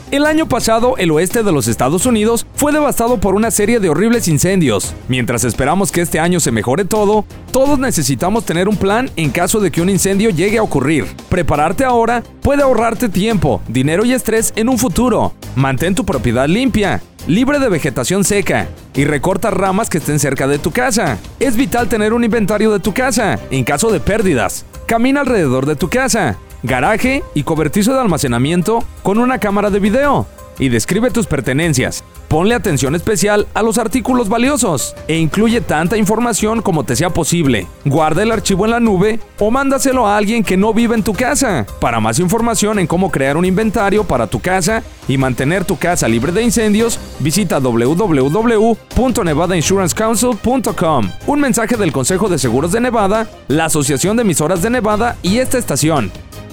El año pasado, el oeste de los Estados Unidos fue devastado por una serie de horribles incendios. Mientras esperamos que este año se mejore todo, todos necesitamos tener un plan en caso de que un incendio llegue a ocurrir. Prepararte ahora puede ahorrarte tiempo, dinero y estrés en un futuro. Mantén tu propiedad limpia, libre de vegetación seca, y recorta ramas que estén cerca de tu casa. Es vital tener un inventario de tu casa en caso de pérdidas. Camina alrededor de tu casa, garaje y cobertizo de almacenamiento con una cámara de video y describe tus pertenencias. Ponle atención especial a los artículos valiosos e incluye tanta información como te sea posible. Guarda el archivo en la nube o mándaselo a alguien que no vive en tu casa. Para más información en cómo crear un inventario para tu casa y mantener tu casa libre de incendios, visita www.nevadainsurancecouncil.com. Un mensaje del Consejo de Seguros de Nevada, la Asociación de Emisoras de Nevada y esta estación.